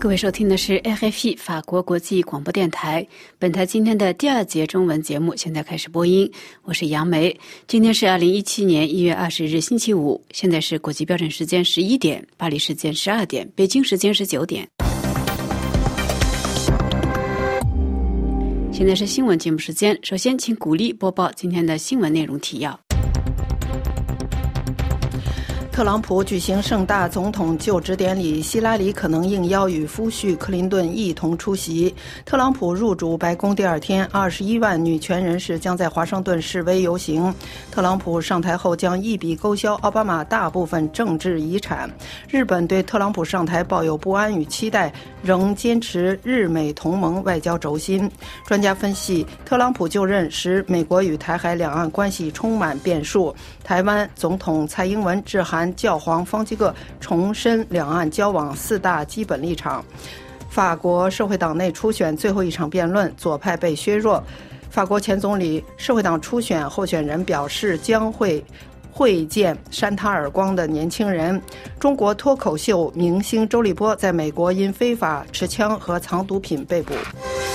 各位收听的是 RFI 法国国际广播电台，本台今天的第二节中文节目现在开始播音，我是杨梅。今天是2017年1月20日星期五，现在是国际标准时间11点，巴黎时间12点，北京时间19点。现在是新闻节目时间，首先请鼓励播报今天的新闻内容提要。 特朗普举行盛大总统就职典礼，希拉里可能应邀与夫婿克林顿一同出席。特朗普入主白宫第二天，21万女权人士将在华盛顿示威游行。特朗普上台后将一笔勾销奥巴马大部分政治遗产。日本对特朗普上台抱有不安与期待，仍坚持日美同盟外交轴心。专家分析，特朗普就任使美国与台海两岸关系充满变数。台湾总统蔡英文致函教皇方济各，重申两岸交往4大基本立场。法国社会党内初选最后一场辩论，左派被削弱。法国前总理社会党初选候选人表示将会会见扇他耳光的年轻人。中国脱口秀明星周立波在美国因非法持枪和藏毒品被捕。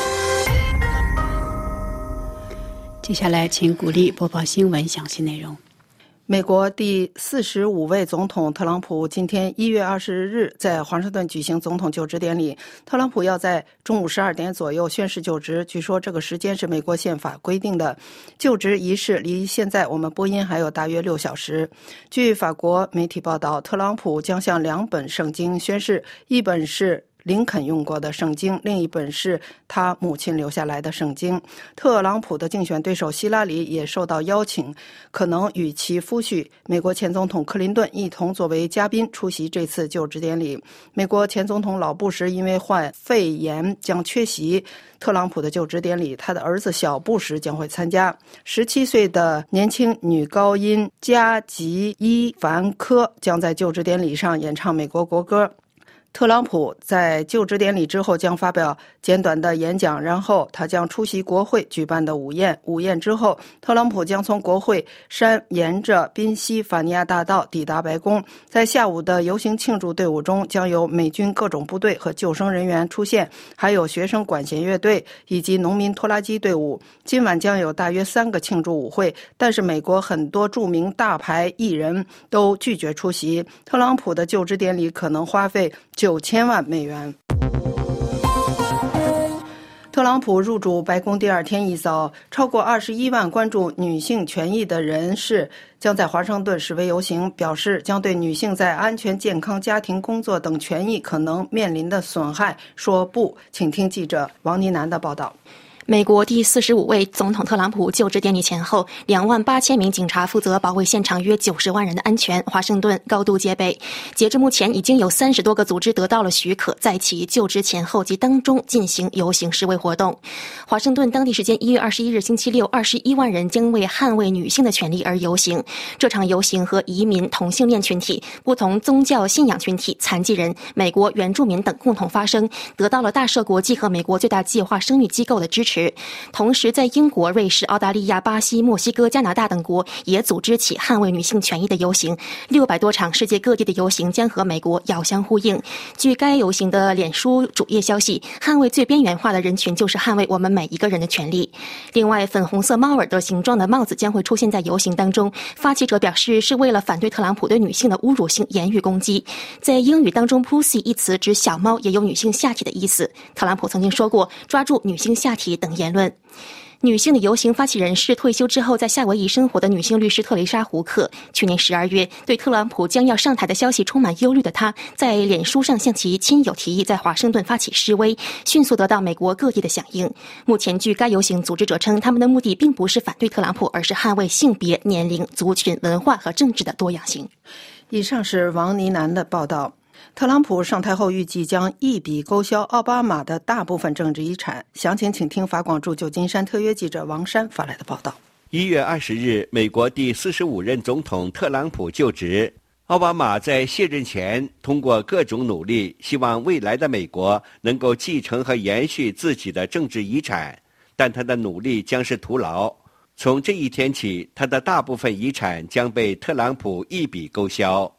接下来请鼓励播报新闻详细内容。 美国第45位总统特朗普今天1月20日在华盛顿举行总统就职典礼。特朗普要在中午12点左右宣誓就职，据说这个时间是美国宪法规定的。就职仪式离现在我们播音还有大约6小时。据法国媒体报道，特朗普将向2本圣经宣誓，一本是林肯用过的圣经，另一本是他母亲留下来的圣经。特朗普的竞选对手希拉里也受到邀请，可能与其夫婿美国前总统克林顿一同作为嘉宾出席这次就职典礼。美国前总统老布什因为患肺炎将缺席特朗普的就职典礼，他的儿子小布什将会参加。17岁的年轻女高音加吉伊凡科将在就职典礼上演唱美国国歌。特朗普在就职典礼之后将发表简短的演讲，然后他将出席国会举办的午宴。午宴之后，特朗普将从国会山沿着宾夕法尼亚大道抵达白宫。在下午的游行庆祝队伍中，将有美军各种部队和救生人员出现，还有学生管弦乐队以及农民拖拉机队伍。今晚将有大约3个庆祝舞会，但是美国很多著名大牌艺人都拒绝出席。特朗普的就职典礼可能花费9000万美元。特朗普入主白宫第二天一早，超过21万关注女性权益的人士将在华盛顿示威游行，表示将对女性在安全、健康、家庭、工作等权益可能面临的损害说不。请听记者王妮楠的报道。 美国第45位总统特朗普就职典礼前后，28000名警察负责保卫现场约90万人的安全，华盛顿高度戒备。截至目前，已经有30多个组织得到了许可，在其就职前后及当中进行游行示威活动。华盛顿当地时间1月21日星期六，21万人将为捍卫女性的权利而游行。这场游行和移民、同性恋群体、不同宗教信仰群体、残疾人、美国原住民等共同发声，得到了大赦国际和美国最大计划生育机构的支持。同时，在英国、瑞士、澳大利亚、巴西、墨西哥、加拿大等国也组织起捍卫女性权益的游行，600多场世界各地的游行将和美国遥相呼应。据该游行的脸书主页消息，捍卫最边缘化的人群就是捍卫我们每一个人的权利。另外，粉红色猫耳朵形状的帽子将会出现在游行当中，发起者表示是为了反对特朗普对女性的侮辱性言语攻击。在英语当中 Pussy 一词指小猫，也有女性下体的意思。特朗普曾经说过抓住女性下体等言论。女性的游行发起人是退休之后在夏威夷生活的女性律师特蕾莎·胡克。去年12月，对特朗普将要上台的消息充满忧虑的她，在脸书上向其亲友提议在华盛顿发起示威，迅速得到美国各地的响应。目前，据该游行组织者称，他们的目的并不是反对特朗普，而是捍卫性别、年龄、族群、文化和政治的多样性。 以上是王妮楠的报道。特朗普上台后预计将一笔勾销奥巴马的大部分政治遗产。详情请听法广驻旧金山特约记者王珊发来的报道。 1月20日，美国第45任总统特朗普就职。奥巴马在卸任前通过各种努力，希望未来的美国能够继承和延续自己的政治遗产，但他的努力将是徒劳。从这一天起，他的大部分遗产将被特朗普一笔勾销。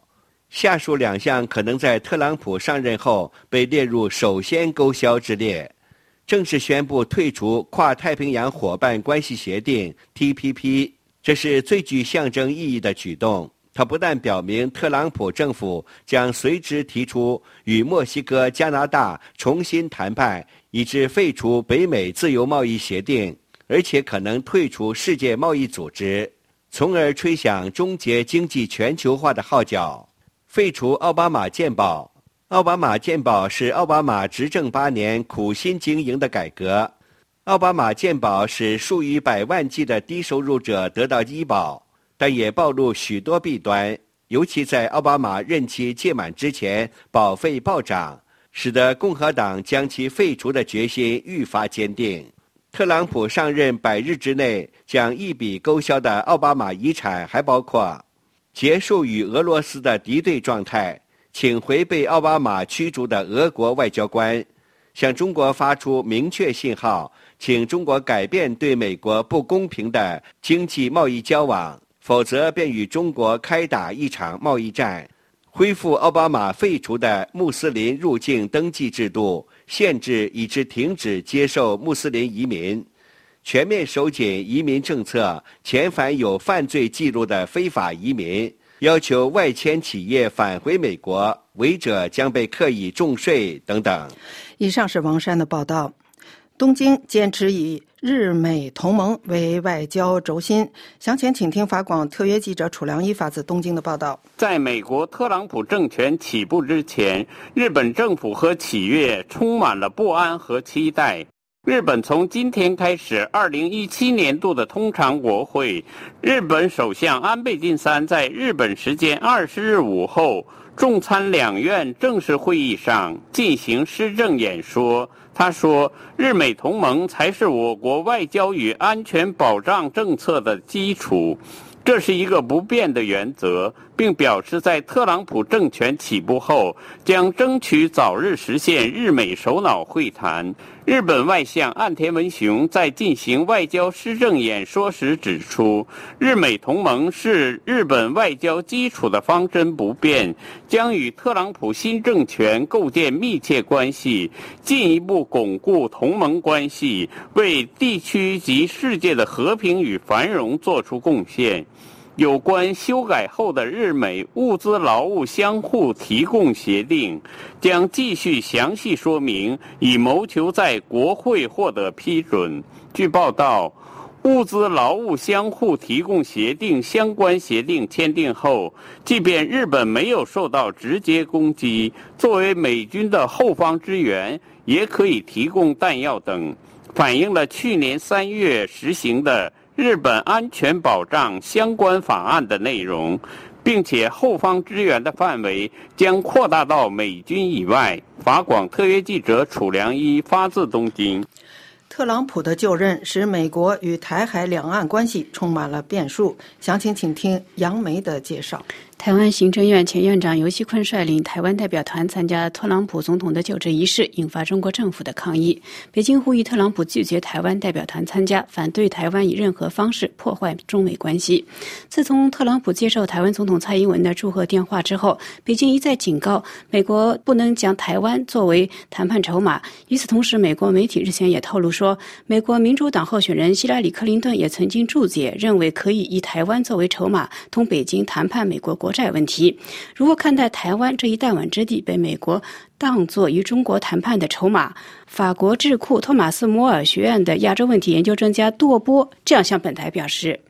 下述两项可能在特朗普上任后被列入首先勾销之列：正式宣布退出跨太平洋伙伴关系协定 TPP， 这是最具象征意义的举动。它不但表明特朗普政府将随之提出与墨西哥、加拿大重新谈判，以致废除北美自由贸易协定，而且可能退出世界贸易组织，从而吹响终结经济全球化的号角。废除奥巴马健保。奥巴马健保是奥巴马执政8年苦心经营的改革。奥巴马健保使数以百万计的低收入者得到医保，但也暴露许多弊端，尤其在奥巴马任期届满之前，保费暴涨，使得共和党将其废除的决心愈发坚定。特朗普上任100日之内将一笔勾销的奥巴马遗产还包括：结束与俄罗斯的敌对状态，请回被奥巴马驱逐的俄国外交官，向中国发出明确信号，请中国改变对美国不公平的经济贸易交往，否则便与中国开打一场贸易战。恢复奥巴马废除的穆斯林入境登记制度，限制以致停止接受穆斯林移民，全面收紧移民政策，遣返有犯罪记录的非法移民，要求外迁企业返回美国，违者将被课以重税等等。 以上是王珊的报道。东京坚持以日美同盟为外交轴心。详情请听法广特约记者楚良一发自东京的报道。 在美国特朗普政权起步之前，日本政府和企业充满了不安和期待。日本从今天开始2017年度的通常国会，日本首相安倍晋三在日本时间20日午后众参两院正式会议上进行施政演说。他说，日美同盟才是我国外交与安全保障政策的基础，这是一个不变的原则，并表示在特朗普政权起步后将争取早日实现日美首脑会谈。日本外相岸田文雄在进行外交施政演说时指出，日美同盟是日本外交基础的方针不变，将与特朗普新政权构建密切关系，进一步巩固同盟关系，为地区及世界的和平与繁荣做出贡献。有关修改后的日美物资劳务相互提供协定将继续详细说明，以谋求在国会获得批准。据报道，物资劳务相互提供协定相关协定签订后，即便日本没有受到直接攻击，作为美军的后方支援，也可以提供弹药等，反映了去年3月实行的日本安全保障相关法案的内容，并且后方支援的范围将扩大到美军以外。法广特约记者楚良一发自东京。 特朗普的就任使美国与台海两岸关系充满了变数。详情请听杨梅的介绍。 台湾行政院前院长游锡堃率领台湾代表团参加特朗普总统的就职仪式，引发中国政府的抗议。北京呼吁特朗普拒绝台湾代表团参加，反对台湾以任何方式破坏中美关系。自从特朗普接受台湾总统蔡英文的祝贺电话之后，北京一再警告美国不能将台湾作为谈判筹码。与此同时，美国媒体日前也透露说，美国民主党候选人希拉里·克林顿也曾经注解，认为可以以台湾作为筹码同北京谈判美国国债问题。如何看待台湾这一弹丸之地被美国当作与中国谈判的筹码？法国智库托马斯·摩尔学院的亚洲问题研究专家杜波这样向本台表示。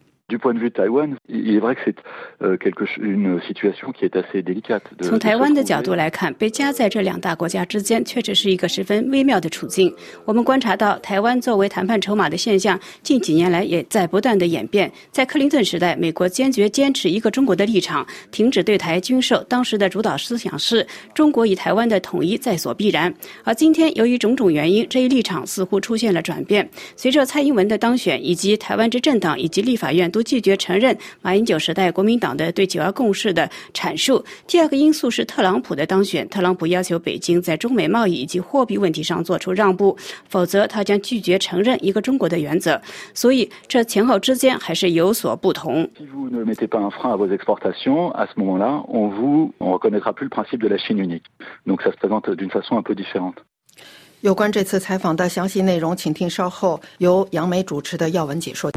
从台湾的角度来看，被夹在这两大国家之间确实是一个十分微妙的处境。我们观察到台湾作为谈判筹码的现象近几年来也在不断的演变。在克林顿时代，美国坚决坚持一个中国的立场，停止对台军售，当时的主导思想是中国与台湾的统一在所必然。而今天由于种种原因，这一立场似乎出现了转变。随着蔡英文的当选以及台湾执政党以及立法院都拒绝承认马英九时代国民党的对九二共识的阐述。第二个因素是特朗普的当选，特朗普要求北京在中美贸易以及货币问题上做出让步，否则他将拒绝承认一个中国的原则。所以这前后之间还是有所不同。 Si vous ne mettez pas un frein à vos exportations, à ce moment-là, on reconnaîtra plus le principe de la Chine unique. Donc ça se présente d'une façon un peu différente. 有关这次采访的详细内容，请听稍后由杨梅主持的要闻解说。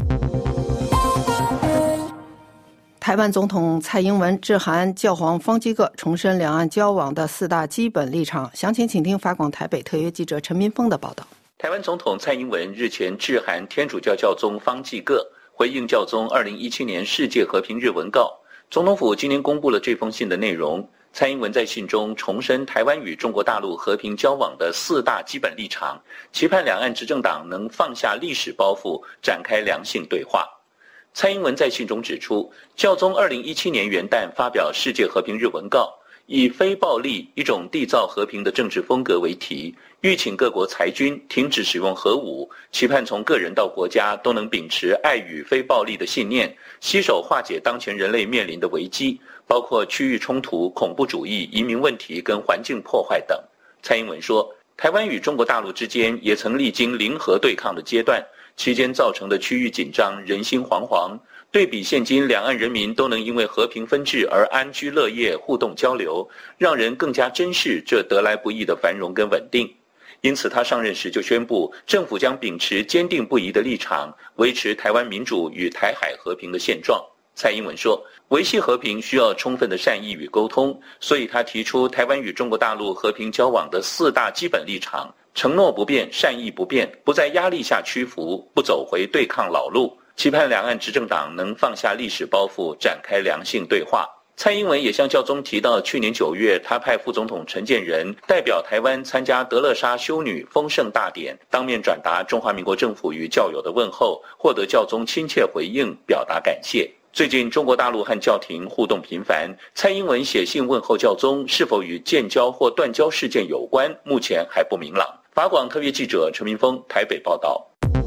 台湾总统蔡英文致函教皇方济各，重申两岸交往的4大基本立场。详情请听法广台北特约记者陈民峰的报道。 台湾总统蔡英文日前致函天主教教宗方济各，回应教宗2017年世界和平日文告。总统府今天公布了这封信的内容。蔡英文在信中重申台湾与中国大陆和平交往的4大基本立场，期盼两岸执政党能放下历史包袱，展开良性对话。蔡英文在信中指出，教宗2017年元旦发表世界和平日文告，以非暴力一种缔造和平的政治风格为题，吁请各国裁军停止使用核武，期盼从个人到国家都能秉持爱与非暴力的信念，携手化解当前人类面临的危机，包括区域冲突、恐怖主义、移民问题跟环境破坏等。蔡英文说，台湾与中国大陆之间也曾历经零和对抗的阶段，期间造成的区域紧张，人心惶惶。对比现今两岸人民都能因为和平分治而安居乐业、互动交流，让人更加珍视这得来不易的繁荣跟稳定。因此他上任时就宣布，政府将秉持坚定不移的立场，维持台湾民主与台海和平的现状。蔡英文说，维系和平需要充分的善意与沟通，所以他提出台湾与中国大陆和平交往的4大基本立场，承诺不变，善意不变，不在压力下屈服，不走回对抗老路，期盼两岸执政党能放下历史包袱，展开良性对话。蔡英文也向教宗提到，去年9月他派副总统陈建仁代表台湾参加德勒莎修女丰盛大典，当面转达中华民国政府与教友的问候，获得教宗亲切回应，表达感谢。最近中国大陆和教廷互动频繁，蔡英文写信问候教宗是否与建交或断交事件有关，目前还不明朗。法广特约记者陈明峰台北报道。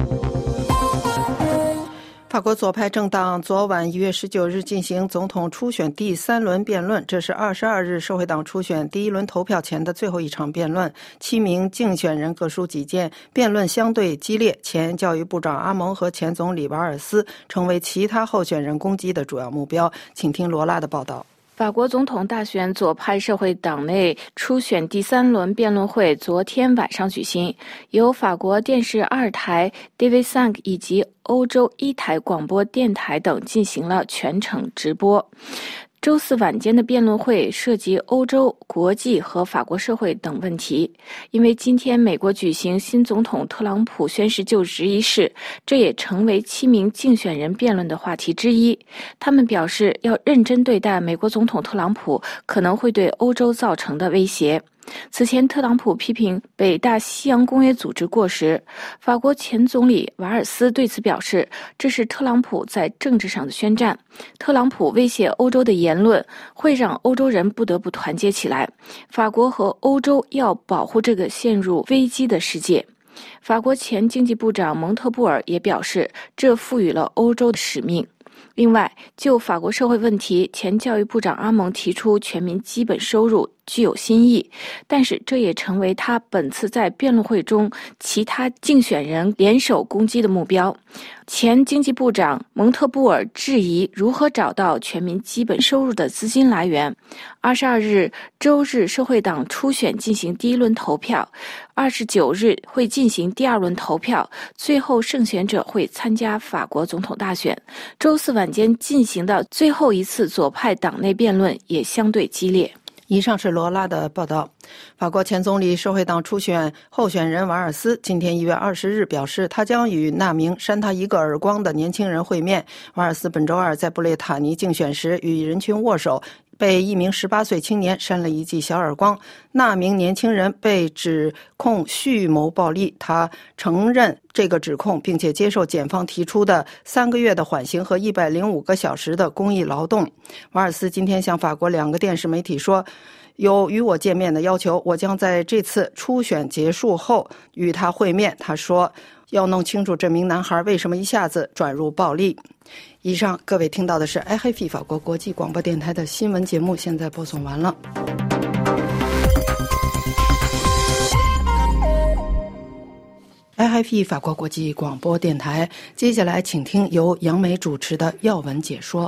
法国左派政党昨晚1月19日进行总统初选第3轮辩论，这是22日社会党初选第1轮投票前的最后一场辩论。7名竞选人各抒己见，辩论相对激烈。前教育部长阿蒙和前总理瓦尔斯成为其他候选人攻击的主要目标。请听罗拉的报道。 法国总统大选左派社会党内初选第3轮辩论会昨天晚上举行，由法国电视2台 TV5 以及欧洲1台广播电台等进行了全程直播。周四晚间的辩论会涉及欧洲、国际和法国社会等问题。因为今天美国举行新总统特朗普宣誓就职仪式，这也成为7名竞选人辩论的话题之一。他们表示要认真对待美国总统特朗普可能会对欧洲造成的威胁。此前特朗普批评北大西洋公约组织过时，法国前总理瓦尔斯对此表示，这是特朗普在政治上的宣战。特朗普威胁欧洲的言论会让欧洲人不得不团结起来，法国和欧洲要保护这个陷入危机的世界。法国前经济部长蒙特布尔也表示，这赋予了欧洲的使命。另外，就法国社会问题，前教育部长阿蒙提出全民基本收入具有新意，但是这也成为他本次在辩论会中其他竞选人联手攻击的目标。前经济部长蒙特布尔质疑如何找到全民基本收入的资金来源。22日周日社会党初选进行第1轮投票，29日会进行第2轮投票，最后胜选者会参加法国总统大选。周四晚间进行的最后一次左派党内辩论也相对激烈。 以上是罗拉的报道。法国前总理社会党初选候选人瓦尔斯今天1月20日表示，他将与那名扇他一个耳光的年轻人会面。瓦尔斯本周二在布列塔尼竞选时与人群握手，被一名18岁青年扇了一记小耳光。那名年轻人被指控蓄谋暴力，他承认这个指控，并且接受检方提出的3个月的缓刑和105个小时的公益劳动。瓦尔斯今天向法国2个电视媒体说，有与我见面的要求，我将在这次初选结束后与他会面。他说， 要弄清楚这名男孩为什么一下子转入暴力。以上各位听到的是 RFI 法国国际广播电台的新闻节目，现在播送完了。RFI 法国国际广播电台，接下来请听由杨梅主持的要闻解说。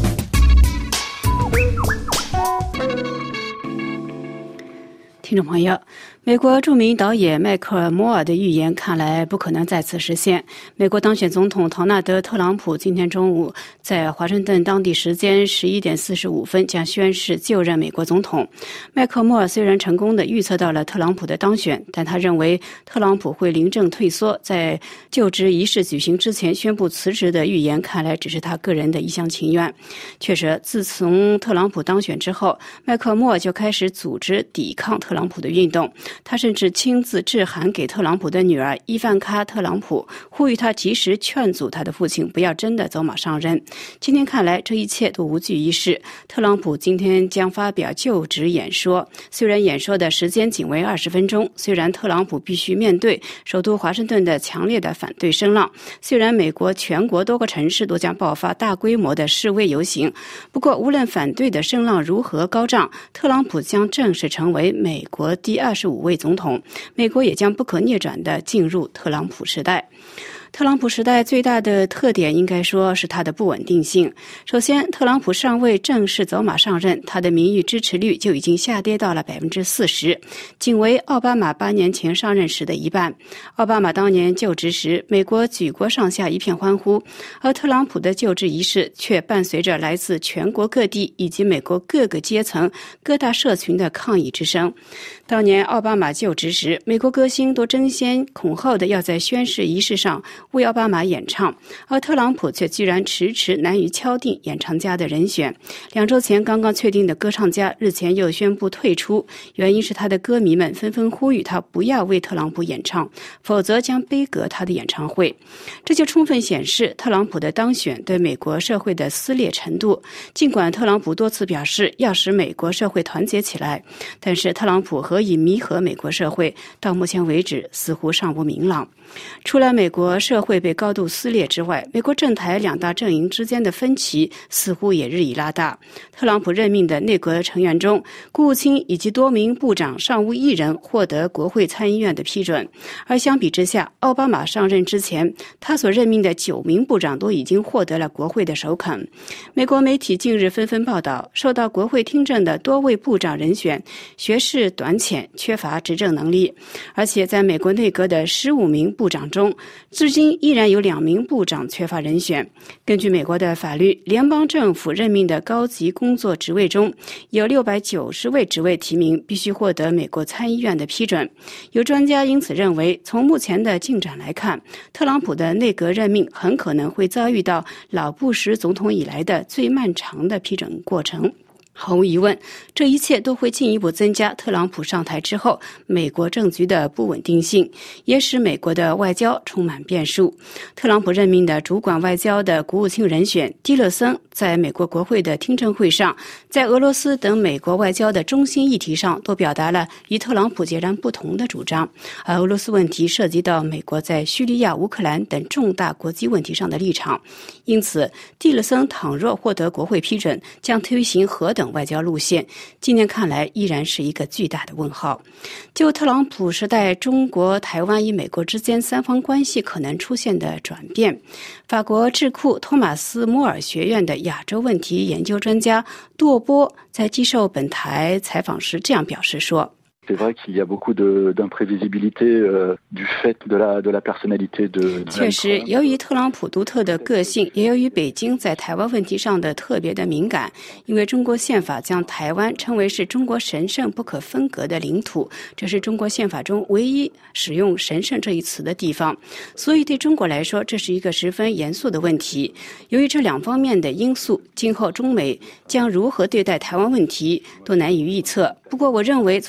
听众朋友，美国著名导演迈克尔·摩尔的预言看来不可能再次实现。美国当选总统唐纳德·特朗普今天中午在华盛顿当地时间11点45分将宣誓就任美国总统。迈克尔·摩尔虽然成功地预测到了特朗普的当选，但他认为特朗普会临阵退缩，在就职仪式举行之前宣布辞职的预言看来只是他个人的一厢情愿。确实，自从特朗普当选之后，迈克尔·摩尔就开始组织抵抗特朗普的运动。他甚至亲自致函给特朗普的女儿伊凡卡·特朗普，呼吁他及时劝阻他的父亲不要真的走马上任。今天看来，这一切都无济于事。特朗普今天将发表就职演说，虽然演说的时间仅为20分钟，虽然特朗普必须面对首都华盛顿的强烈的反对声浪，虽然美国全国多个城市都将爆发大规模的示威游行，不过无论反对的声浪如何高涨，特朗普将正式成为美国第25位总统，美国也将不可逆转地进入特朗普时代。特朗普时代最大的特点应该说是他的不稳定性。首先，特朗普尚未正式走马上任，他的民意支持率就已经下跌到了40%，仅为奥巴马8年前上任时的一半。奥巴马当年就职时，美国举国上下一片欢呼，而特朗普的就职仪式却伴随着来自全国各地以及美国各个阶层、各大社群的抗议之声。当年奥巴马就职时，美国歌星都争先恐后的要在宣誓仪式上为奥巴马演唱，而特朗普却居然迟迟难于敲定演唱家的人选。2周前刚刚确定的歌唱家日前又宣布退出，原因是他的歌迷们纷纷呼吁他不要为特朗普演唱，否则将杯葛他的演唱会。这就充分显示特朗普的当选对美国社会的撕裂程度。尽管特朗普多次表示要使美国社会团结起来，但是特朗普何以弥合美国社会，到目前为止似乎尚不明朗。除了美国社会被高度撕裂之外，美国政坛2大阵营之间的分歧似乎也日益拉大。特朗普任命的内阁成员中，国务卿以及多名部长尚无一人获得国会参议院的批准，而相比之下，奥巴马上任之前，他所任命的9名部长都已经获得了国会的首肯。美国媒体近日纷纷报道，受到国会听证的多位部长人选学识短浅，缺乏执政能力，而且在美国内阁的15名部长中，至今依然有2名部长缺乏人选。根据美国的法律，联邦政府任命的高级工作职位中，有690位职位提名必须获得美国参议院的批准。有专家因此认为，从目前的进展来看，特朗普的内阁任命很可能会遭遇到老布什总统以来的最漫长的批准过程。毫无疑问，这一切都会进一步增加特朗普上台之后美国政局的不稳定性，也使美国的外交充满变数。特朗普任命的主管外交的国务卿人选蒂勒森在美国国会的听证会上，在俄罗斯等美国外交的中心议题上都表达了与特朗普截然不同的主张，而俄罗斯问题涉及到美国在叙利亚、乌克兰等重大国际问题上的立场。因此，蒂勒森倘若获得国会批准，将推行何等外交路线，今年看来依然是一个巨大的问号。就特朗普时代中国、台湾与美国之间3方关系可能出现的转变，法国智库托马斯·摩尔学院的亚洲问题研究专家杜波在接受本台采访时这样表示说 C'est vrai qu'il y a beaucoup d'imprévisibilité du fait de la personnalité de 确实，由于特朗普独特的个性，也由于北京在台湾问题上的特别的敏感，因为中国宪法将台湾称为是中国神圣不可分割的领土，这是中国宪法中唯一使用神圣这一词的地方，所以对中国来说这是一个十分严肃的问题。由于这2方面的因素，今后中美将如何对待台湾问题都难以预测。不过我认为从美国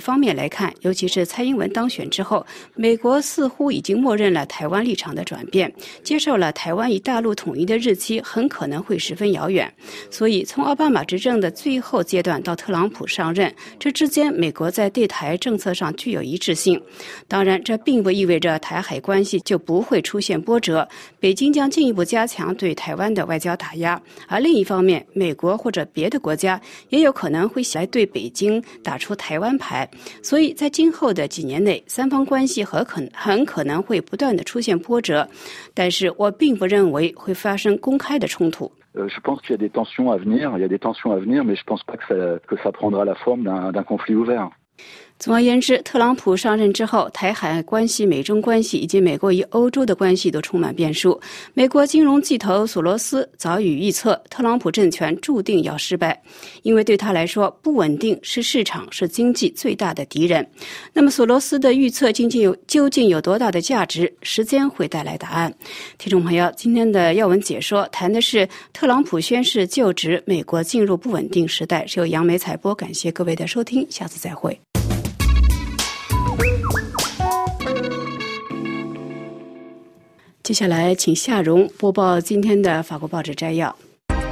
方面来看，尤其是蔡英文当选之后，美国似乎已经默认了台湾立场的转变，接受了台湾与大陆统一的日期很可能会十分遥远。所以从奥巴马执政的最后阶段到特朗普上任，这之间美国在对台政策上具有一致性。当然，这并不意味着台海关系就不会出现波折，北京将进一步加强对台湾的外交打压，而另一方面，美国或者别的国家也有可能会来对北京打出台湾牌。所以在今后的几年内，三方关系很可能会不断的出现波折，但是我并不认为会发生公开的冲突。 Je pense qu'il y a des tensions à venir, mais je pense pas que ça prendra la forme d'un conflit ouvert. 总而言之，特朗普上任之后，台海关系、美中关系以及美国与欧洲的关系都充满变数。美国金融巨头索罗斯早已预测，特朗普政权注定要失败，因为对他来说，不稳定是市场、是经济最大的敌人。那么，索罗斯的预测究竟有多大的价值？时间会带来答案。听众朋友，今天的要闻解说谈的是特朗普宣誓就职，美国进入不稳定时代，是由杨梅采播。感谢各位的收听，下次再会。接下来请夏蓉播报今天的法国报纸摘要。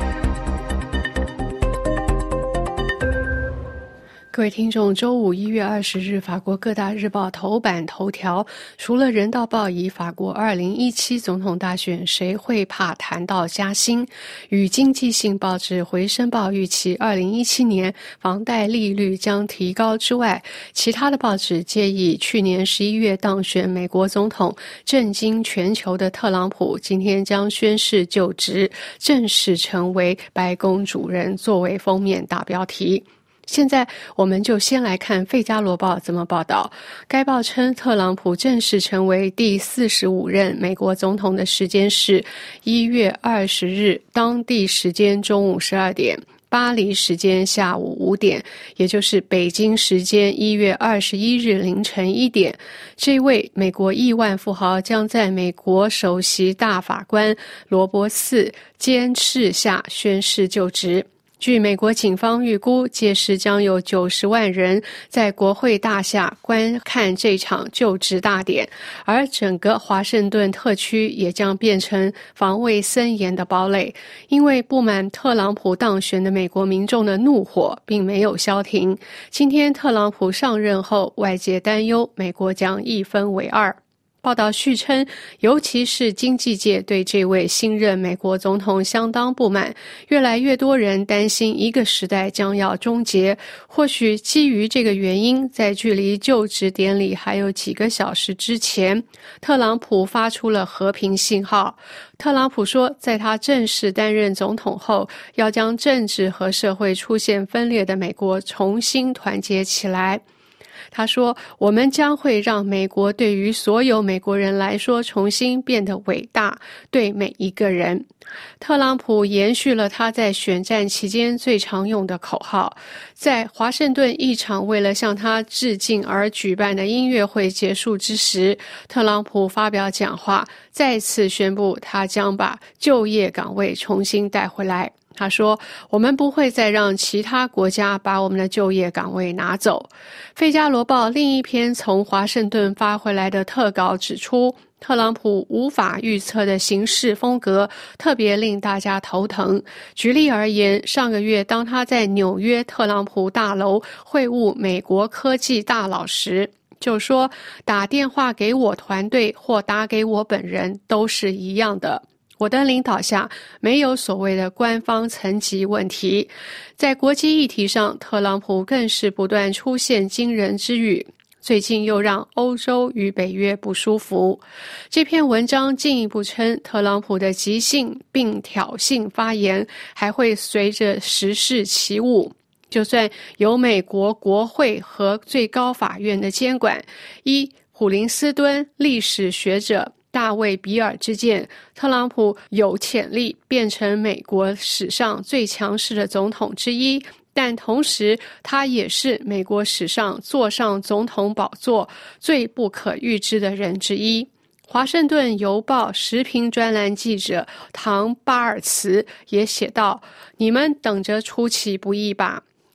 各位听众，周五1月20日，法国各大日报头版头条，除了《人道报》以法国2017总统大选谁会怕谈到加薪，与经济性报纸《回声报》预期2017年房贷利率将提高之外，其他的报纸皆以去年11月当选美国总统震惊全球的特朗普今天将宣誓就职，正式成为白宫主人作为封面大标题。现在我们就先来看《费加罗报》怎么报道。该报称，特朗普正式成为第45任美国总统的时间是1月20日当地时间中午12点，巴黎时间下午5点，也就是北京时间1月21日凌晨1点。这位美国亿万富豪将在美国首席大法官罗伯茨监视下宣誓就职。据美国警方预估，届时将有90万人在国会大厦观看这场就职大典，而整个华盛顿特区也将变成防卫森严的堡垒，因为不满特朗普当选的美国民众的怒火并没有消停。今天特朗普上任后，外界担忧美国将一分为二。报道续称，尤其是经济界对这位新任美国总统相当不满，越来越多人担心一个时代将要终结。或许基于这个原因，在距离就职典礼还有几个小时之前，特朗普发出了和平信号。特朗普说，在他正式担任总统后，要将政治和社会出现分裂的美国重新团结起来。他说，我们将会让美国对于所有美国人来说重新变得伟大，对每一个人。特朗普延续了他在选战期间最常用的口号。在华盛顿一场为了向他致敬而举办的音乐会结束之时，特朗普发表讲话，再次宣布他将把就业岗位重新带回来。他说，我们不会再让其他国家把我们的就业岗位拿走。费加罗报另一篇从华盛顿发回来的特稿指出，特朗普无法预测的行事风格特别令大家头疼。举例而言，上个月当他在纽约特朗普大楼会晤美国科技大佬时，就说打电话给我团队或打给我本人都是一样的。我的领导下没有所谓的官方层级问题。在国际议题上，特朗普更是不断出现惊人之语，最近又让欧洲与北约不舒服。这篇文章进一步称，特朗普的急性并挑衅发言还会随着时势起舞。就算有美国国会和最高法院的监管，依普林斯顿历史学者大卫·比尔之见，特朗普有潜力变成美国史上最强势的总统之一，但同时他也是美国史上坐上总统宝座最不可预知的人之一。华盛顿邮报时评专栏记者唐·巴尔茨也写道，你们等着出其不意吧。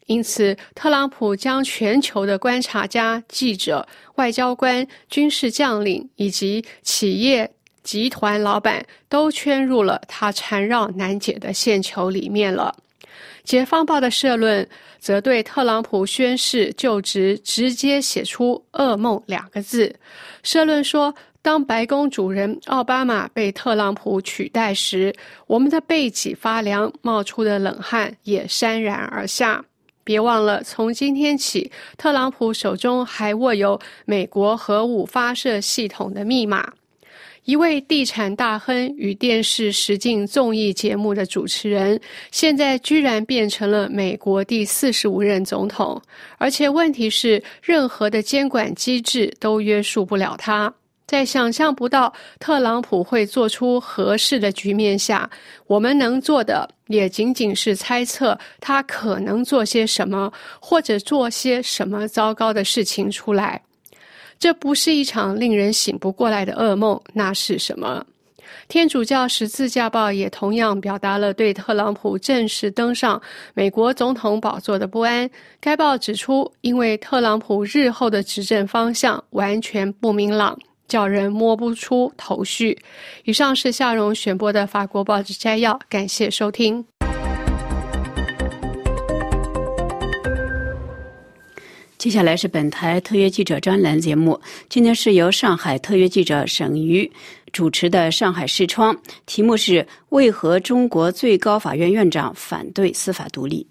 因此，特朗普将全球的观察家、记者、外交官、军事将领以及企业集团老板都圈入了他缠绕难解的线球里面了。解放报的社论则对特朗普宣誓就职直接写出噩梦2个字。社论说，当白宫主人奥巴马被特朗普取代时，我们的背脊发凉，冒出的冷汗也潸然而下。别忘了，从今天起，特朗普手中还握有美国核武发射系统的密码。一位地产大亨与电视实境综艺节目的主持人，现在居然变成了美国第45任总统，而且问题是，任何的监管机制都约束不了他。在想象不到特朗普会做出合适的局面下，我们能做的也仅仅是猜测他可能做些什么，或者做些什么糟糕的事情出来。这不是一场令人醒不过来的噩梦，那是什么？天主教十字架报也同样表达了对特朗普正式登上美国总统宝座的不安。该报指出，因为特朗普日后的执政方向完全不明朗，叫人摸不出头绪。以上是夏蓉选播的法国报纸摘要，感谢收听。 接下来是本台特约记者专栏节目，今天是由上海特约记者沈瑜主持的上海视窗，题目是为何中国最高法院院长反对司法独立。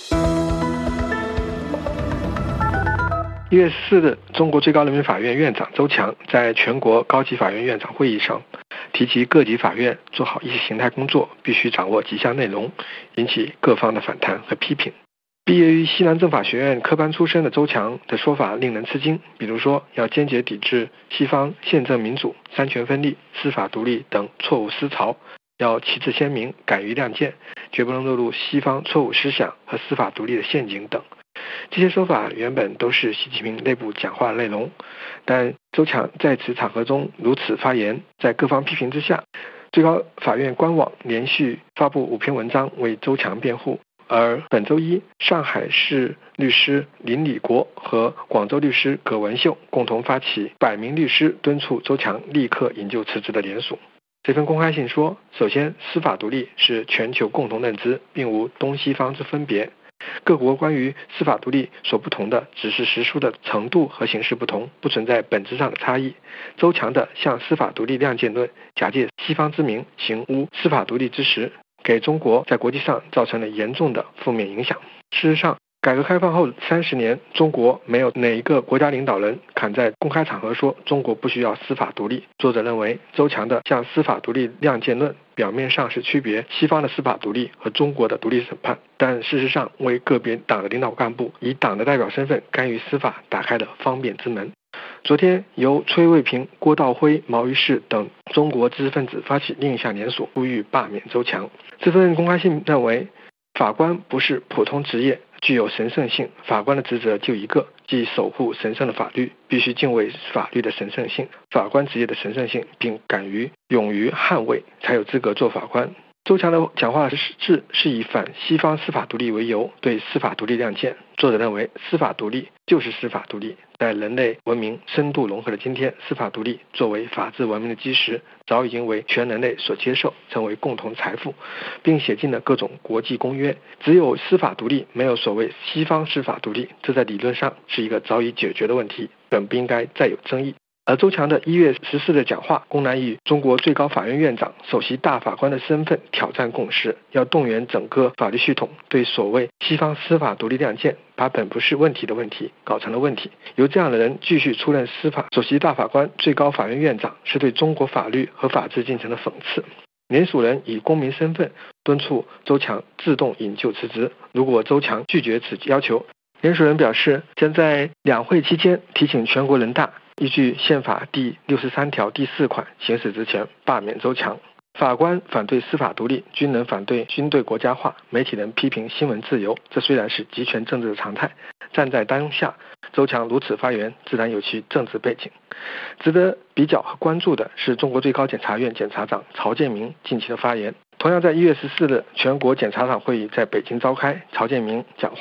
1月14日，中国最高人民法院院长周强在全国高级法院院长会议上提及各级法院做好意识形态工作必须掌握几项内容，引起各方的反弹和批评。毕业于西南政法学院科班出身的周强的说法令人吃惊，比如说要坚决抵制西方宪政民主、三权分立、司法独立等错误思潮，要旗帜鲜明，敢于亮剑，绝不能落入西方错误思想和司法独立的陷阱等。这些说法原本都是习近平内部讲话内容，但周强在此场合中如此发言，在各方批评之下，最高法院官网连续发布5篇文章为周强辩护。而本周一，上海市律师林礼国和广州律师葛文秀共同发起100名律师敦促周强立刻引咎辞职的联署。这份公开信说，首先，司法独立是全球共同认知，并无东西方之分别。各国关于司法独立所不同的只是实施的程度和形式不同，不存在本质上的差异。周强的向司法独立亮剑论，假借西方之名行污司法独立之实，给中国在国际上造成了严重的负面影响。事实上，改革开放后30年，中国没有哪一个国家领导人敢在公开场合说中国不需要司法独立。作者认为，周强的向司法独立亮剑论表面上是区别西方的司法独立和中国的独立审判，但事实上为个别党的领导干部以党的代表身份干预司法打开了方便之门。昨天，由崔卫平、郭道辉、毛于轼等中国知识分子发起另一项联署，呼吁罢免周强。这份公开信认为，法官不是普通职业，具有神圣性，法官的职责就一个，即守护神圣的法律，必须敬畏法律的神圣性、法官职业的神圣性，并勇于捍卫，才有资格做法官。周强的讲话是以反西方司法独立为由，对司法独立亮剑。作者认为，司法独立就是司法独立。在人类文明深度融合的今天，司法独立作为法治文明的基石，早已经为全人类所接受，成为共同财富，并写进了各种国际公约。只有司法独立，没有所谓西方司法独立，这在理论上是一个早已解决的问题，本不应该再有争议。而周强的1月14日的讲话，公然以中国最高法院院长、首席大法官的身份挑战共识，要动员整个法律系统对所谓西方司法独立亮剑，把本不是问题的问题搞成了问题。由这样的人继续出任司法首席大法官、最高法院院长，是对中国法律和法治进行了讽刺。联署人以公民身份敦促周强自动引咎辞职，如果周强拒绝此要求，联署人表示将在两会期间提请全国人大依据宪法第63条第4款行使职权，罢免周强。法官反对司法独立，军人反对军队国家化，媒体人批评新闻自由，这虽然是集权政治的常态，站在当下，周强如此发言自然有其政治背景。值得比较和关注的是中国最高检察院检察长曹建明近期的发言。同样在1月14日，全国检察长会议在北京召开，曹建明讲话，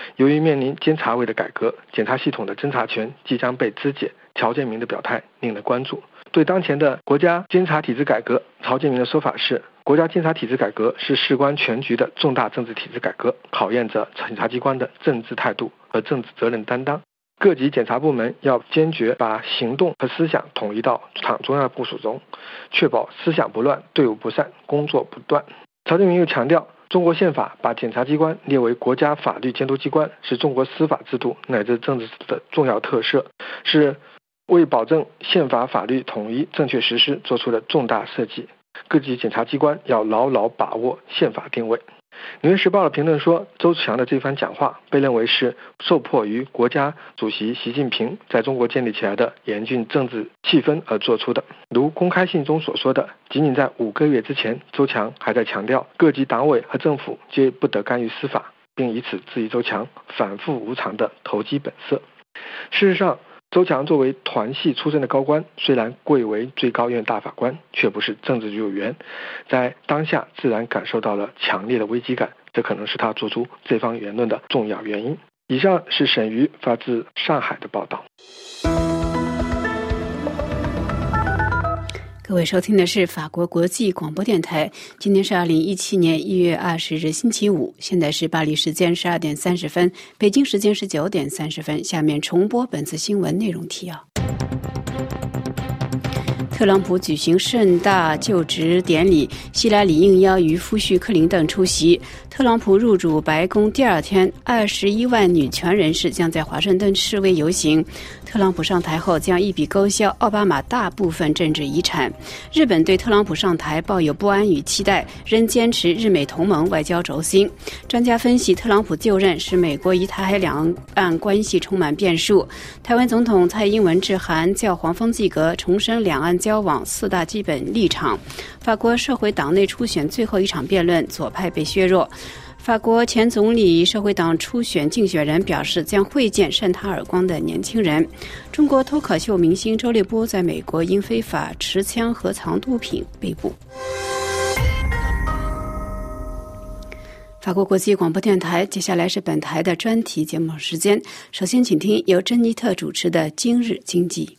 由于面临监察委的改革，检察系统的侦查权即将被肢解，曹建明的表态令人关注。对当前的国家监察体制改革，曹建明的说法是，国家监察体制改革是事关全局的重大政治体制改革，考验着检察机关的政治态度和政治责任担当。各级检察部门要坚决把行动和思想统一到党中央部署中，确保思想不乱、队伍不散、工作不断。曹建明又强调，中国宪法把检察机关列为国家法律监督机关，是中国司法制度乃至政治制度的重要特色，是为保证宪法法律统一正确实施做出的重大设计。各级检察机关要牢牢把握宪法定位。纽约时报的评论说，周强的这番讲话被认为是受迫于国家主席习近平在中国建立起来的严峻政治气氛而做出的。如公开信中所说的，仅仅在5个月之前，周强还在强调各级党委和政府皆不得干预司法，并以此质疑周强反复无常的投机本色。事实上，周强作为团系出身的高官，虽然贵为最高院大法官，却不是政治局委员，在当下自然感受到了强烈的危机感，这可能是他做出这番言论的重要原因。以上是沈瑜发自上海的报道。 各位收听的是法国国际广播电台，今天是2017年1月20日星期五，现在是巴黎时间12点30分，北京时间是9点30分。下面重播本次新闻内容提要。特朗普举行盛大就职典礼，希拉里应邀与夫婿克林顿出席。特朗普入主白宫第二天，21万女权人士将在华盛顿示威游行。特朗普上台后将一笔勾销奥巴马大部分政治遗产。日本对特朗普上台抱有不安与期待，仍坚持日美同盟外交轴心。专家分析，特朗普就任使美国与台海两岸关系充满变数。台湾总统蔡英文致函教皇方济各，重申两岸交往4大基本立场。法国社会党内初选最后一场辩论，左派被削弱。法国前总理社会党初选竞选人表示将会见扇他耳光的年轻人。中国脱口秀明星周立波在美国因非法持枪和藏毒品被捕。法国国际广播电台，接下来是本台的专题节目时间。首先请听由珍妮特主持的今日经济。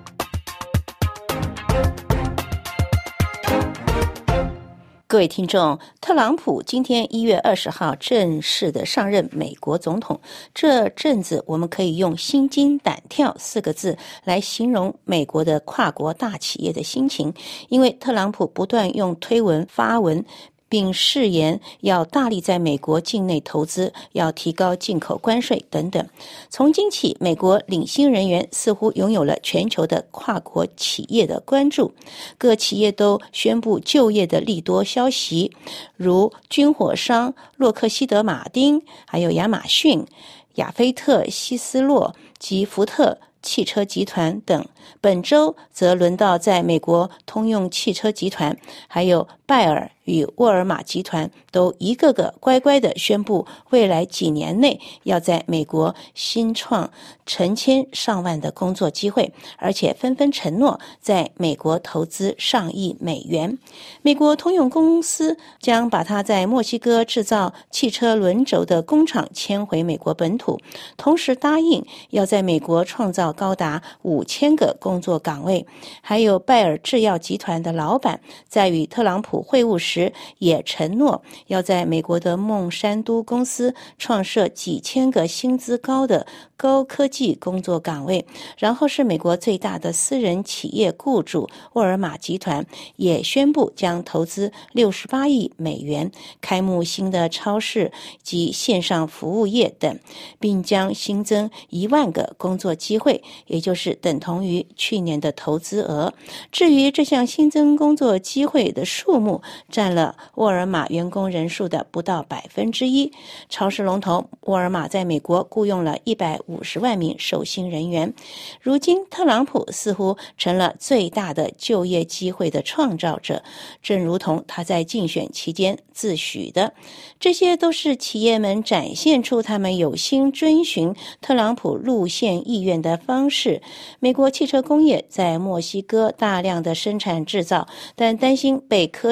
各位听众，特朗普今天1月20号正式的上任美国总统，这阵子我们可以用心惊胆跳4个字来形容美国的跨国大企业的心情，因为特朗普不断用推文发文，并誓言要大力在美国境内投资，要提高进口关税等等。从今起，美国领薪人员似乎拥有了全球的跨国企业的关注，各企业都宣布就业的利多消息，如军火商洛克希德马丁，还有亚马逊、亚菲特希斯洛及福特汽车集团等。本周则轮到在美国通用汽车集团还有拜耳与沃尔玛集团都一个个乖乖地宣布未来几年内要在美国新创成千上万的工作机会，而且纷纷承诺在美国投资上亿美元。美国通用公司将把它在墨西哥制造汽车轮轴的工厂迁回美国本土，同时答应要在美国创造高达5000个工作岗位。还有拜耳制药集团的老板在与特朗普会晤时也承诺要在美国的孟山都公司创设几千个薪资高的高科技工作岗位。然后是美国最大的私人企业雇主沃尔玛集团也宣布将投资68亿美元开幕新的超市及线上服务业等，并将新增1万个工作机会，也就是等同于去年的投资额。至于这项新增工作机会的数目占了沃尔玛员工人数的不到1%。超市龙头沃尔玛在美国雇佣了150万名受薪人员。如今特朗普似乎成了最大的就业机会的创造者，正如同他在竞选期间自诩的。这些都是企业们展现出他们有心遵循特朗普路线意愿的方式。美国汽车工业在墨西哥大量的生产制造，但担心被科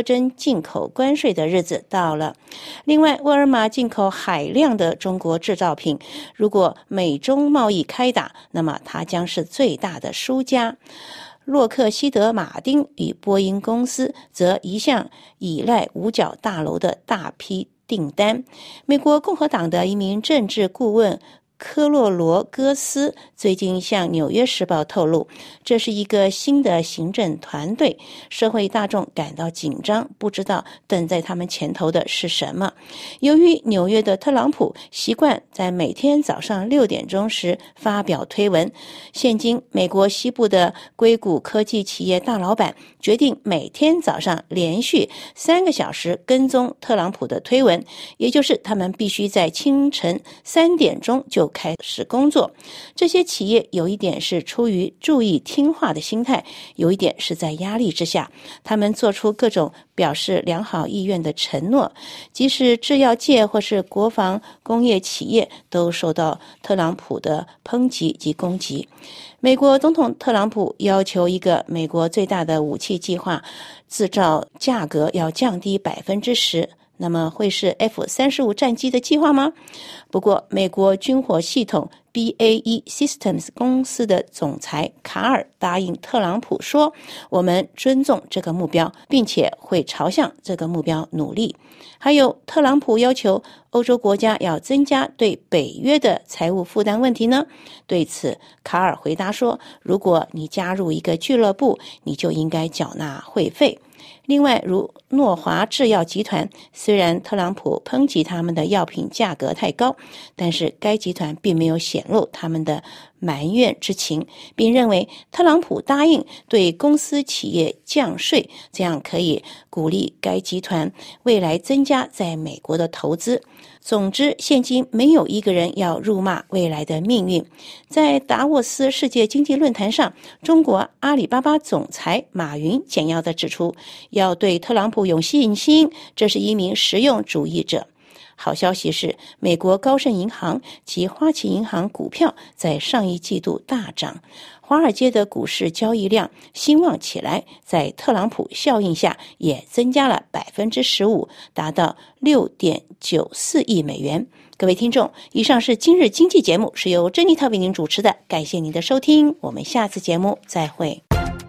苛征进口关税的日子到了。另外，沃尔玛进口海量的中国制造品，如果美中贸易开打，那么它将是最大的输家。洛克希德马丁与波音公司则一向依赖五角大楼的大批订单。美国共和党的一名政治顾问科洛罗戈斯最近向《纽约时报》透露，这是一个新的行政团队，社会大众感到紧张，不知道等在他们前头的是什么。由于纽约的特朗普习惯在每天早上6点钟时发表推文，现今美国西部的硅谷科技企业大老板决定每天早上连续3个小时跟踪特朗普的推文，也就是他们必须在清晨3点钟就开始工作。这些企业有一点是出于注意听话的心态，有一点是在压力之下，他们做出各种表示良好意愿的承诺，即使制药界或是国防工业企业都受到特朗普的抨击及攻击。美国总统特朗普要求一个美国最大的武器计划制造价格要降低 10%， 那么会是 F-35 战机的计划吗？不过美国军火系统 BAE Systems 公司的总裁卡尔答应特朗普说，我们尊重这个目标，并且会朝向这个目标努力。还有特朗普要求欧洲国家要增加对北约的财务负担问题呢？对此卡尔回答说，如果你加入一个俱乐部，你就应该缴纳会费。另外，如诺华制药集团，虽然特朗普抨击他们的药品价格太高，但是该集团并没有显露他们的埋怨之情，并认为特朗普答应对公司企业降税，这样可以鼓励该集团未来增加在美国的投资。总之，现今没有一个人要辱骂未来的命运。在达沃斯世界经济论坛上，中国阿里巴巴总裁马云简要地指出，要对特朗普有信心，这是一名实用主义者。好消息是，美国高盛银行及花旗银行股票在上一季度大涨，华尔街的股市交易量兴旺起来，在特朗普效应下也增加了 15%， 达到 6.94 亿美元。各位听众，以上是今日经济节目，是由珍妮特为您主持的，感谢您的收听，我们下次节目再会。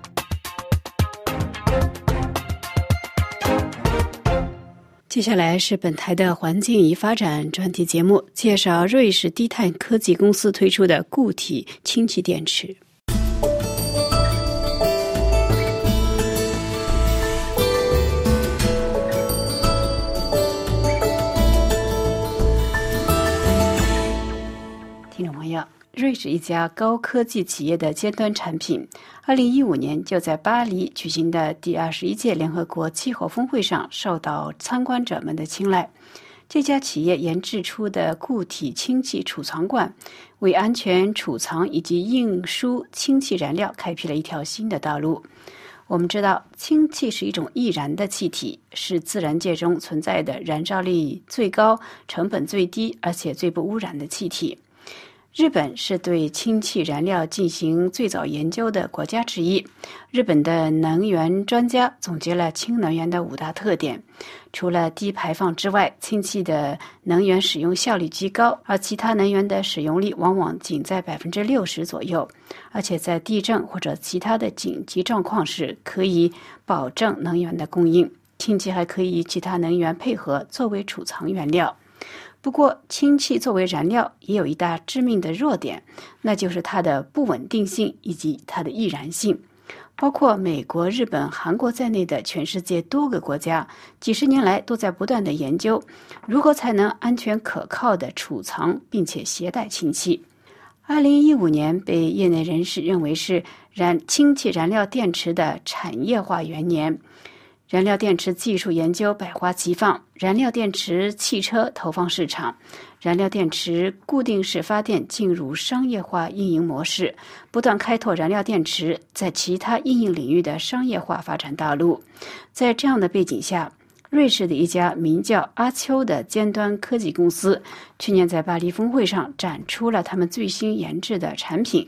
接下来是本台的环境与发展专题节目，介绍瑞士低碳科技公司推出的固体氢气电池。听众朋友，瑞士一家高科技企业的尖端产品2015年就在巴黎举行的第21届联合国气候峰会上受到参观者们的青睐。这家企业研制出的固体氢气储藏罐，为安全储藏以及运输氢气燃料开辟了一条新的道路。我们知道，氢气是一种易燃的气体，是自然界中存在的燃烧率最高、成本最低，而且最不污染的气体。日本是对氢气燃料进行最早研究的国家之一。日本的能源专家总结了氢能源的5大特点，除了低排放之外，氢气的能源使用效率极高，而其他能源的使用率往往仅在 60% 左右，而且在地震或者其他的紧急状况时可以保证能源的供应。氢气还可以与其他能源配合作为储藏原料。不过，氢气作为燃料也有一大致命的弱点，那就是它的不稳定性以及它的易燃性。包括美国、日本、韩国在内的全世界多个国家，几十年来都在不断的研究，如何才能安全可靠地储藏并且携带氢气。2015年被业内人士认为是氢气燃料电池的产业化元年。燃料电池技术研究百花齐放，燃料电池汽车投放市场，燃料电池固定式发电进入商业化运营模式，不断开拓燃料电池在其他应用领域的商业化发展道路。在这样的背景下，瑞士的一家名叫阿丘的尖端科技公司去年在巴黎峰会上展出了他们最新研制的产品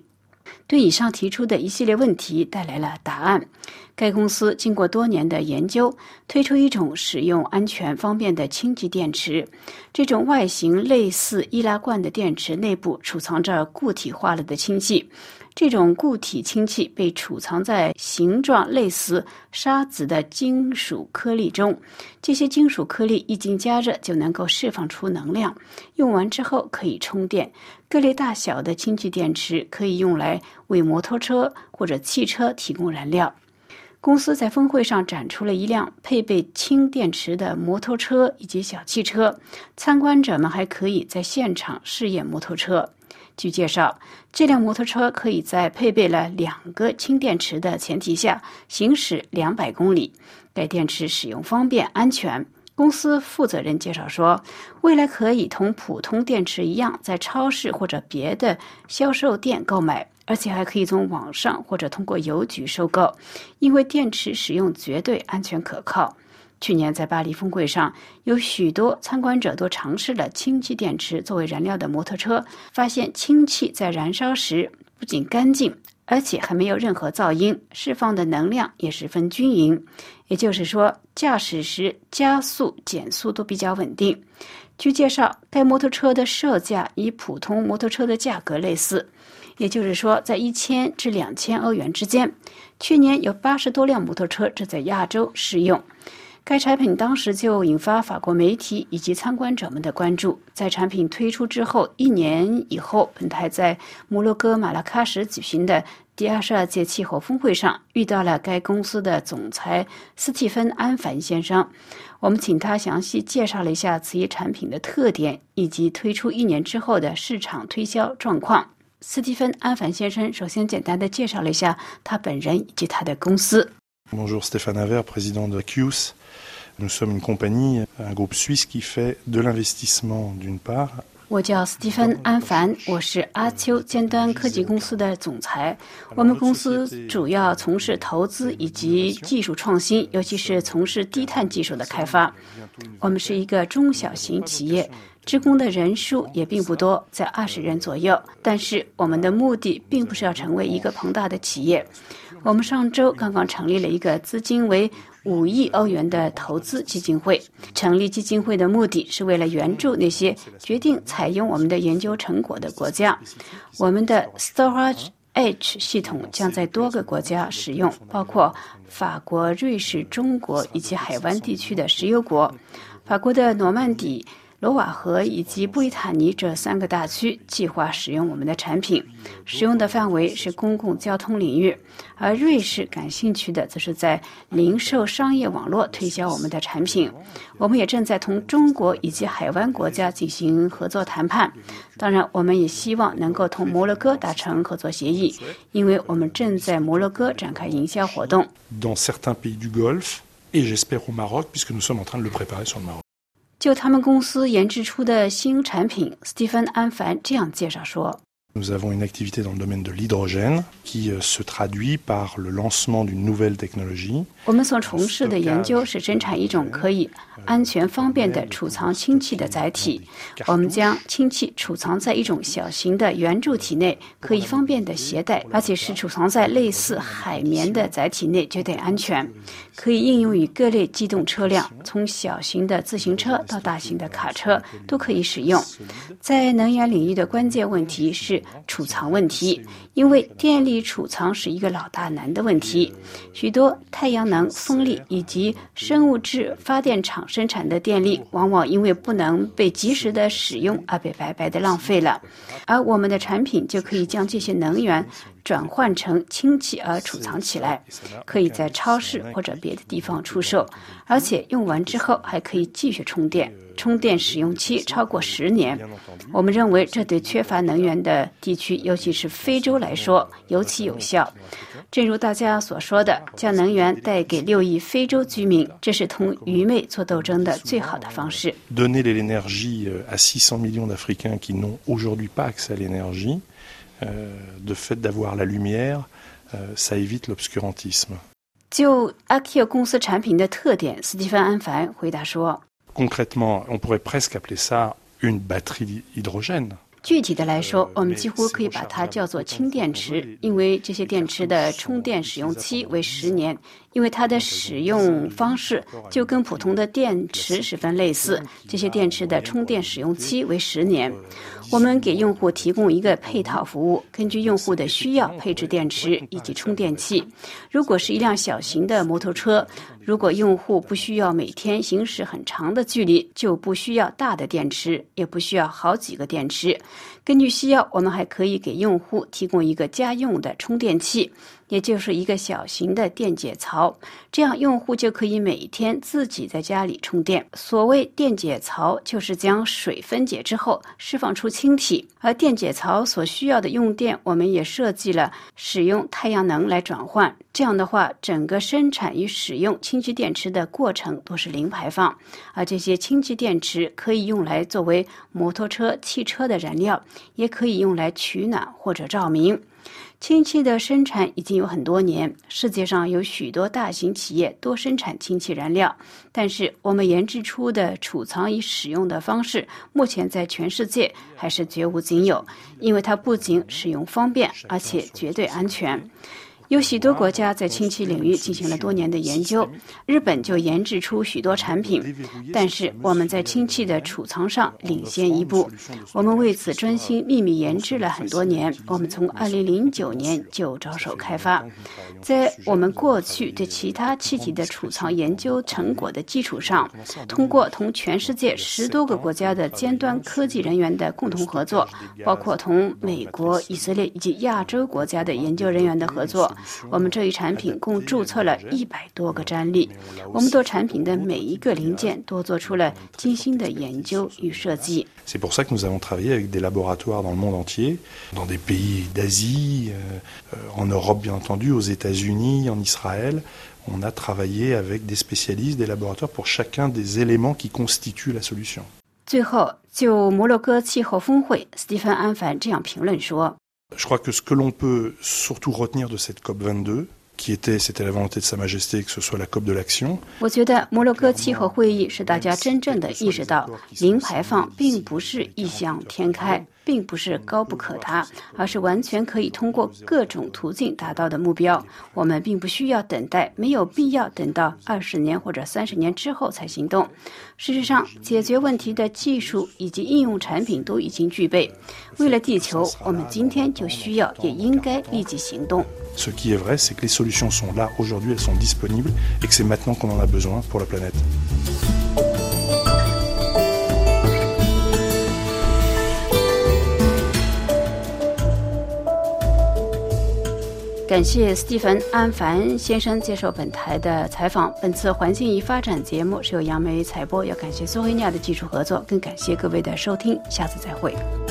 对以上提出的一系列问题带来了答案。该公司经过多年的研究，推出一种使用安全方便的氢气电池。这种外形类似易拉罐的电池内部储藏着固体化了的氢气，这种固体氢气被储藏在形状类似沙子的金属颗粒中，这些金属颗粒一经加热就能够释放出能量，用完之后可以充电。各类大小的氢气电池可以用来为摩托车或者汽车提供燃料。公司在峰会上展出了一辆配备氢电池的摩托车以及小汽车，参观者们还可以在现场试验摩托车。据介绍，这辆摩托车可以在配备了2个氢电池的前提下行驶200公里。该电池使用方便安全。公司负责人介绍说，未来可以同普通电池一样在超市或者别的销售店购买，而且还可以从网上或者通过邮局收购，因为电池使用绝对安全可靠。去年在巴黎峰会上，有许多参观者都尝试了氢气电池作为燃料的摩托车，发现氢气在燃烧时不仅干净，而且还没有任何噪音，释放的能量也十分均匀。也就是说，驾驶时加速、减速都比较稳定。据介绍，该摩托车的售价与普通摩托车的价格类似，也就是说，在1000至2000欧元之间。去年有80多辆摩托车只在亚洲试用。该产品当时就引发法国媒体以及参观者们的关注。在产品推出之后1年以后，本台在摩洛哥马拉喀什举行的第22届气候峰会上遇到了该公司的总裁斯蒂芬·安凡先生。我们请他详细介绍了一下此一产品的特点，以及推出1年之后的市场推销状况。斯蒂芬·安凡先生首先简单的介绍了一下他本人以及他的公司。 Bonjour, Stéphane Haver, président de Kius.Nous sommes une compagnie, un groupe suisse qui fait de l'investissement d'une part. 我叫斯蒂芬·安凡，我是阿丘尖端科技公司的总裁。我们公司主要从事投资以及技术创新，尤其是从事低碳技术的开发。我们是一个中小型企业，职工的人数也并不多，在20人左右。但是我们的目的并不是要成为一个庞大的企业。我们上周刚刚成立了一个资金为5亿欧元的投资基金会。成立基金会的目的是为了援助那些决定采用我们的研究成果的国家。我们的 Storage Edge 系统将在多个国家使用，包括法国、瑞士、中国以及海湾地区的石油国。法国的诺曼底、罗瓦河以及布里塔尼这3个大区计划使用我们的产品，使用的范围是公共交通领域，而瑞士感兴趣的则是在零售商业网络推销我们的产品。我们也正在同中国以及海湾国家进行合作谈判，当然我们也希望能够同摩洛哥达成合作协议，因为我们正在摩洛哥展开营销活动。 Dans certains pays du Golfe, et j'espère au Maroc, puisque nous sommes en train de le préparer sur le Maroc. 就他们公司研制出的新产品，斯蒂芬·安凡这样介绍说。 Nous avons une activité dans le domaine de l'hydrogène qui se traduit par le lancement d'une nouvelle technologie. 我们所从事的研究是生产一种可以安全方便的储藏氢气的载体。我们将氢气储藏在一种小型的圆柱体内，可以方便的携带，而且是储藏在类似海绵的载体内，绝对安全。可以应用于各类机动车辆，从小型的自行车到大型的卡车都可以使用。在能源领域的关键问题是储藏问题，因为电力储藏是一个老大难的问题。许多太阳能、风力以及生物质发电厂生产的电力，往往因为不能被及时的使用而被白白的浪费了。而我们的产品就可以将这些能源转换成氢气而储藏起来，可以在超市或者别的地方出售，而且用完之后还可以继续充电，充电使用期超过10年。我们认为这对缺乏能源的地区，尤其是非洲来说尤其有效。正如大家所说的，将能源带给6亿非洲居民，这是同愚昧做斗争的最好的方式。 Donner de l'énergie à 600 millions d'Africains qui n'ont aujourd'hui pas accès à l'énergie.De fait d'avoir la lumière, ça évite l'obscurantisme. 就阿 Q 公司产品的特点，斯蒂芬·安凡回答说 Concrètement, on pourrait presque appeler ça une batterie d'hydrogène. 具体的来说，我们几乎可以把它叫做氢电池，因为这些电池的充电使用期为10年，因为它的使用方式就跟普通的电池十分类似，这些电池的充电使用期为10年。我们给用户提供一个配套服务，根据用户的需要配置电池以及充电器。如果是一辆小型的摩托车，如果用户不需要每天行驶很长的距离，就不需要大的电池，也不需要好几个电池。根据需要，我们还可以给用户提供一个家用的充电器，也就是一个小型的电解槽，这样用户就可以每天自己在家里充电。所谓电解槽，就是将水分解之后释放出氢体，而电解槽所需要的用电，我们也设计了使用太阳能来转换。这样的话，整个生产与使用氢气电池的过程都是零排放，而这些氢气电池可以用来作为摩托车、汽车的燃料，也可以用来取暖或者照明。氢气的生产已经有很多年，世界上有许多大型企业都生产氢气燃料，但是我们研制出的储藏与使用的方式，目前在全世界还是绝无仅有，因为它不仅使用方便，而且绝对安全。有许多国家在氢气领域进行了多年的研究，日本就研制出许多产品，但是我们在氢气的储藏上领先一步。我们为此专心秘密研制了很多年，我们从2009年就着手开发。在我们过去对其他气体的储藏研究成果的基础上，通过同全世界10多个国家的尖端科技人员的共同合作，包括同美国、以色列以及亚洲国家的研究人员的合作，我们这一产品共注册了100多个专利。我们对产品的每一个零件都做出了精心的研究与设计。 C'est pour ça que nous avons travaillé avec des laboratoires dans le monde entier, dans des pays d'Asie, en Europe bien entendu, aux États-Unis, en Israël. On a travaillé avec des spécialistes, des laboratoires pour chacun des éléments qui constituent la solution. 最后，就摩洛哥气候峰会，斯蒂芬·安凡这样评论说。 Je crois que ce que l'on peut surtout retenir de cette COP22, c'était la volonté de Sa Majesté que ce soit la COP de l'action. 我觉得摩洛哥气候会议使大家真正的意识到，零排放并不是异想天开，并不是高不可达，而是完全可以通过各种途径达到的目标。我们并不需要等待，没有必要等到20年或者30年之后才行动。事实上，解决问题的技术以及应用产品都已经具备。为了地球，我们今天就需要，也应该立即行动。 Ce qui est vrai, c'est que les solutions sont là aujourd'hui, elles sont disponibles, et que c'est maintenant qu'on en a besoin pour la planète. 感谢斯蒂芬·安凡先生接受本台的采访。本次环境与发展节目是由杨梅采播，要感谢苏维尼亚的技术合作，更感谢各位的收听，下次再会。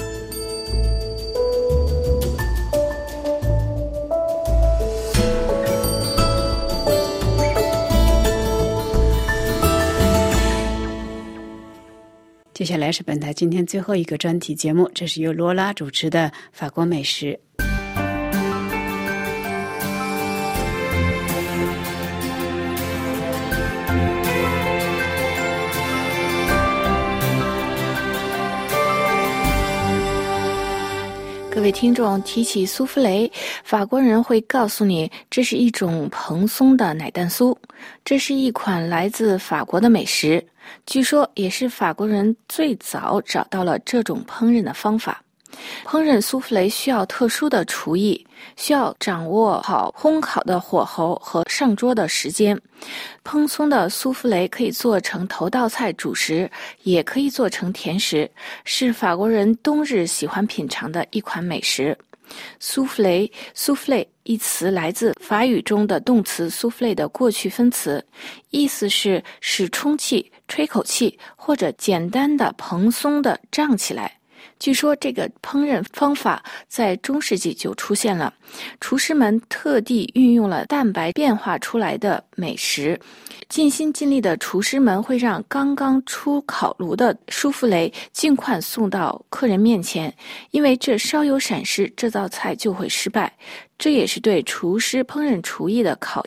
接下来是本台今天最后一个专题节目，这是由罗拉主持的法国美食。 各位听众，提起苏芙蕾，法国人会告诉你，这是一种蓬松的奶蛋酥。这是一款来自法国的美食，据说也是法国人最早找到了这种烹饪的方法。烹饪苏芙蕾需要特殊的厨艺，需要掌握好烘烤的火候和上桌的时间。蓬松的苏芙蕾可以做成头道菜主食，也可以做成甜食，是法国人冬日喜欢品尝的一款美食。苏芙蕾 soufflé 一词来自法语中的动词 souffler 的过去分词，意思是使充气、吹口气或者简单的蓬松的胀起来。据说这个烹饪方法在中世纪就出现了，厨师们特地运用了蛋白变化出来的美食。尽心尽力的厨师们会让刚刚出烤炉的舒芙蕾尽快送到客人面前，因为这稍有闪失，这道菜就会失败。这也是对厨师烹饪厨艺的考验。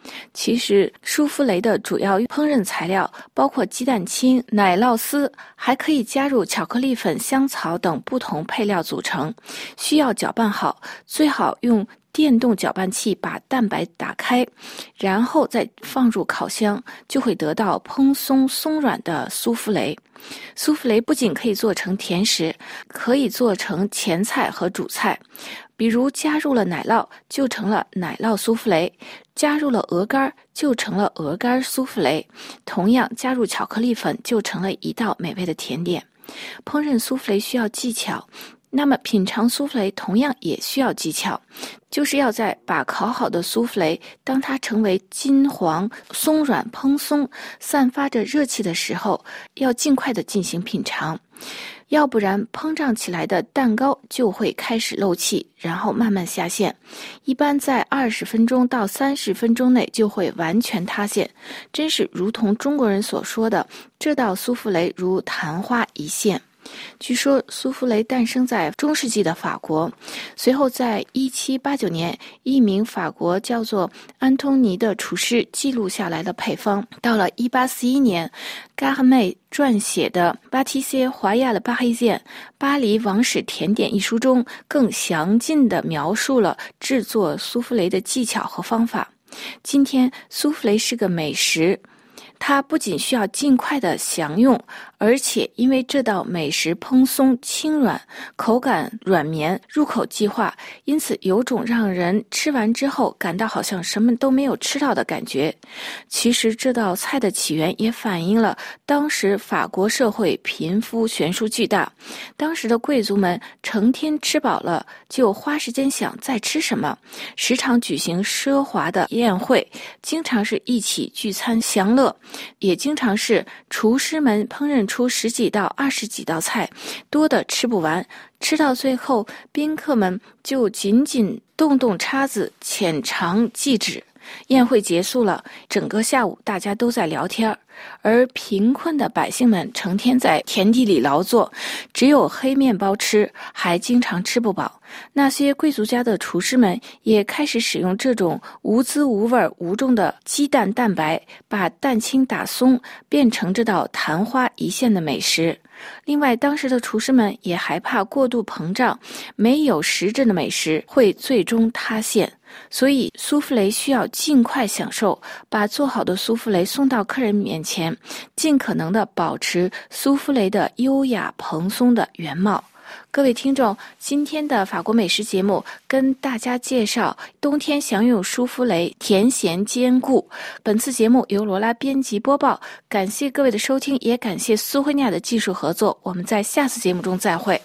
其实舒芙蕾的主要烹饪材料包括鸡蛋清、奶酪丝，还可以加入巧克力粉、香草等不同配料组成，需要搅拌好，最好用电动搅拌器把蛋白打开，然后再放入烤箱，就会得到蓬松松软的舒芙蕾。舒芙蕾不仅可以做成甜食，可以做成前菜和主菜，比如加入了奶酪就成了奶酪舒芙蕾，加入了鹅肝就成了鹅肝舒芙蕾，同样加入巧克力粉就成了一道美味的甜点。烹饪舒芙蕾需要技巧，那么品尝舒芙蕾同样也需要技巧，就是要在把烤好的舒芙蕾当它成为金黄、松软、蓬松、散发着热气的时候，要尽快的进行品尝，要不然膨胀起来的蛋糕就会开始漏气，然后慢慢下陷，一般在20分钟到30分钟内就会完全塌陷，真是如同中国人所说的，这道舒芙蕾如昙花一现。据说舒芙蕾诞生在中世纪的法国，随后在1789年，一名法国叫做安东尼的厨师记录下来了配方。到了1841年，嘎哈妹撰写的《巴提歇华亚的巴黑线巴黎王室甜点》一书中，更详尽地描述了制作舒芙蕾的技巧和方法。今天舒芙蕾是个美食，它不仅需要尽快的享用，而且因为这道美食蓬松轻软，口感软绵，入口即化，因此有种让人吃完之后感到好像什么都没有吃到的感觉。其实这道菜的起源也反映了当时法国社会贫富悬殊巨大，当时的贵族们成天吃饱了就花时间想再吃什么，时常举行奢华的宴会，经常是一起聚餐享乐，也经常是厨师们烹饪出10几道、20几道菜，多的吃不完，吃到最后宾客们就仅仅动动叉子浅尝即止。宴会结束了，整个下午大家都在聊天，而贫困的百姓们成天在田地里劳作，只有黑面包吃，还经常吃不饱。那些贵族家的厨师们也开始使用这种无滋无味无重的鸡蛋蛋白，把蛋清打松，变成这道昙花一现的美食。另外，当时的厨师们也害怕过度膨胀，没有实质的美食会最终塌陷，所以舒芙蕾需要尽快享受，把做好的舒芙蕾送到客人面前，尽可能的保持舒芙蕾的优雅蓬松的原貌。各位听众，今天的法国美食节目跟大家介绍冬天享用舒芙蕾，甜咸兼顾。本次节目由罗拉编辑播报，感谢各位的收听，也感谢苏慧亚的技术合作。我们在下次节目中再会。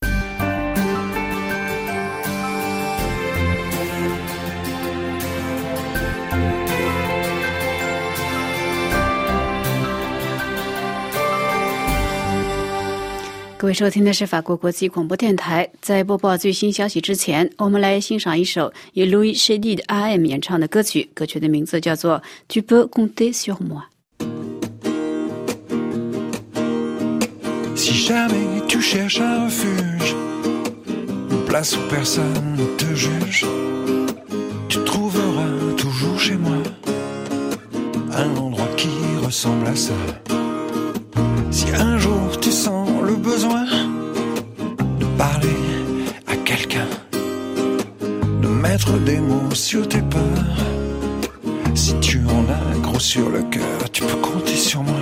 各位收听的是法国国际广播电台。在播报最新消息之前，我们来欣赏一首由 Louis Chédid AM 演唱的歌曲，歌曲的名字叫做 Tu peux compter sur moi。 Si jamais tu cherches un refuge, une place où personne ne te juge, tu trouveras toujours chez moi un endroit qui ressemble à ça. Si un jour tu sens le besoin de parler à quelqu'un, de mettre des mots sur tes peurs, si tu en as gros sur le cœur, tu peux compter sur moi.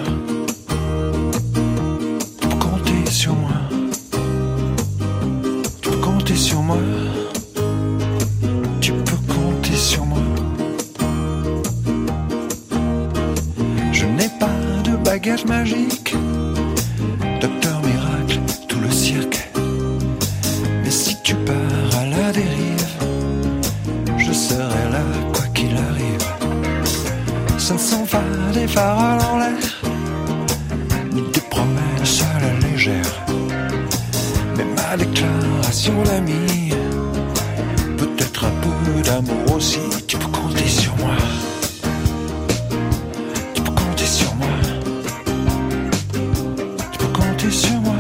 Tu peux compter sur moi. Tu peux compter sur moi. Tu peux compter sur moi. Je n'ai pas de baguette magique, docteur miracle, tout le cirque. Mais si tu pars à la dérive, je serai là quoi qu'il arrive. Ce ne sont pas des paroles en l'air, ni des promesses à la légère, mais ma déclaration d'ami, peut-être un peu d'amour aussi. Tu peux compter sur moi. Tu peux compter sur moi. Tu peux compter sur moi.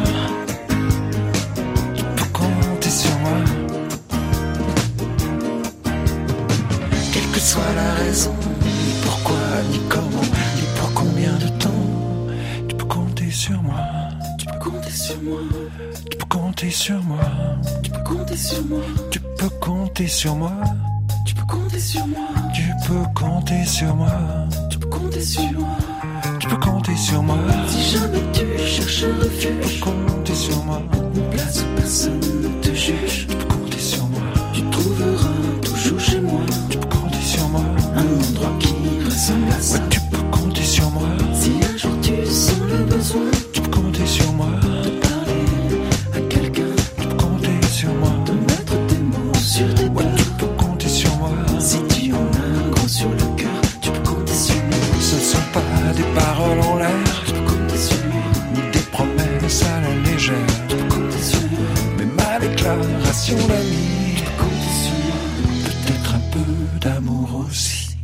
Tu peux compter sur moi. Quelle que soit la raison, ni pourquoi Dis comment, dis pour combien de temps tu peux compter sur moi. Tu peux compter sur moi. Tu peux compter sur moi. Tu peux compter sur moi. Tu peux compter sur moi. Tu peux compter sur moi. Tu peux compter sur moi. Tu peux compter sur moi. Tu peux compter sur moi. Si jamais tu cherches un refuge, tu peux compter sur moi. Une place où personne ne te juge, tu peux compter sur moi. Tu trouveras toujours chez moi. Tu peux compter sur moi. Un endroit qui ressemble à ça. Ouais, tu peux compter sur moi. Si un jour tu sens le besoin, tu peux compter sur moi. De parler à quelqu'un, tu peux compter sur moi. De mettre tes mots sur tes peurs, ouais, tu peux compter sur moi. Si tu en as un gros sur le cœur, tu peux compter sur moi. Ce ne sont pas des paroles en l'air, tu peux compter sur moi. Ni des promesses à la légère, tu peux compter sur moi. Mais ma déclaration d'amis, tu peux compter sur moi. Peut-être un peu d'amour aussi.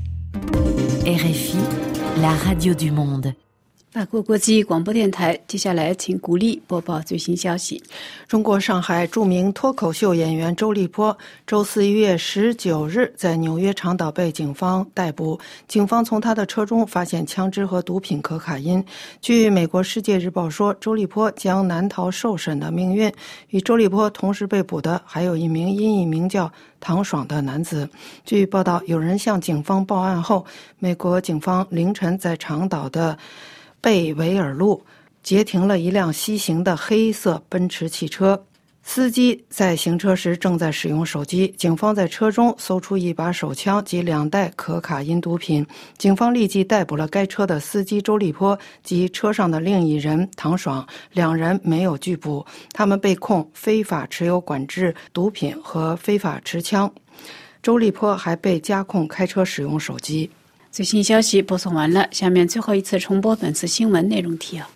RFI, la radio du monde。 法国国际广播电台，接下来请古丽播报最新消息。 中国上海著名脱口秀演员周立波周4月19日在纽约长岛被警方逮捕，警方从他的车中发现枪支和毒品可卡因。据美国《世界日报》说，周立波将难逃受审的命运。与周立波同时被捕的还有一名因艺名叫唐爽的男子。据报道，有人向警方报案后，美国警方凌晨在长岛的贝维尔路截停了一辆西行的黑色奔驰汽车，司机在行车时正在使用手机。警方在车中搜出一把手枪及2袋可卡因毒品。警方立即逮捕了该车的司机周立波及车上的另一人唐爽，两人没有拒捕，他们被控非法持有管制毒品和非法持枪。周立波还被加控开车使用手机。 最新消息播送完了，下面最后一次重播本次新闻内容提要。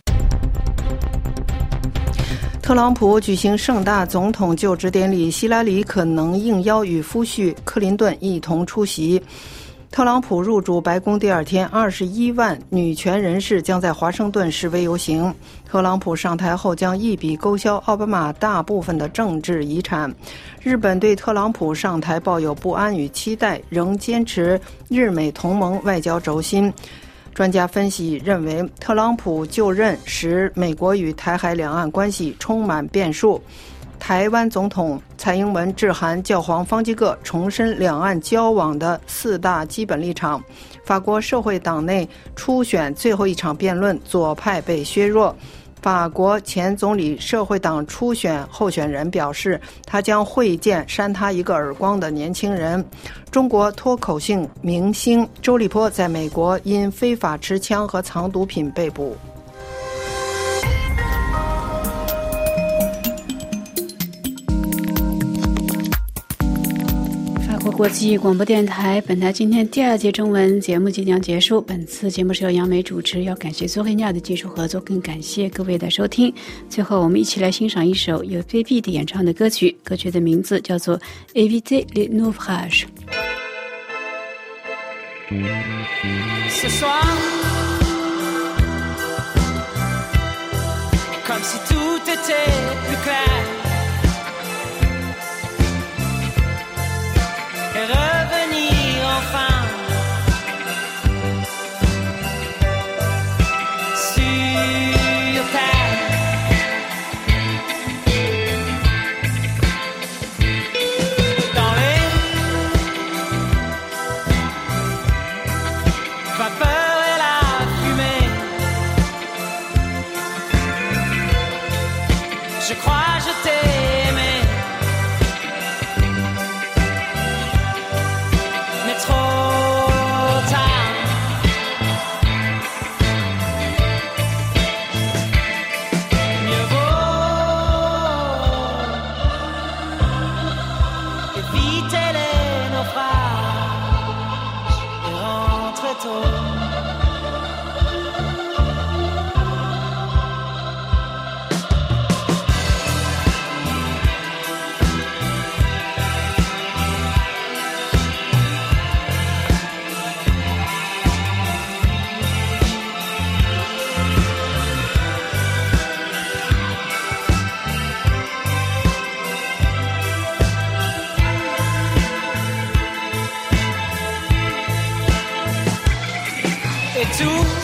特朗普举行盛大总统就职典礼，希拉里可能应邀与夫婿克林顿一同出席。特朗普入主白宫第2天，21万女权人士将在华盛顿示威游行。特朗普上台后将一笔勾销奥巴马大部分的政治遗产。日本对特朗普上台抱有不安与期待，仍坚持日美同盟外交轴心。专家分析认为，特朗普就任使美国与台海两岸关系充满变数。台湾总统蔡英文致函教皇方济各，重申两岸交往的4大基本立场。法国社会党内初选最后一场辩论，左派被削弱。法国前总理社会党初选候选人表示，他将会见扇他一个耳光的年轻人。中国脱口秀明星周立波在美国因非法持枪和藏毒品被捕。 国际广播电台，本台今天第2节中文节目即将结束。本次节目是由杨梅主持，要感谢苏黑亚的技术合作，更感谢各位的收听。最后，我们一起来欣赏一首由 Baby 的演唱的歌曲，歌曲的名字叫做 Éviter les naufrages。 Ce soir, comme si tout était plus clair.Et revenir enfin sur terre. Dans les vapeurs et la fumée, je crois je t'ai et tout.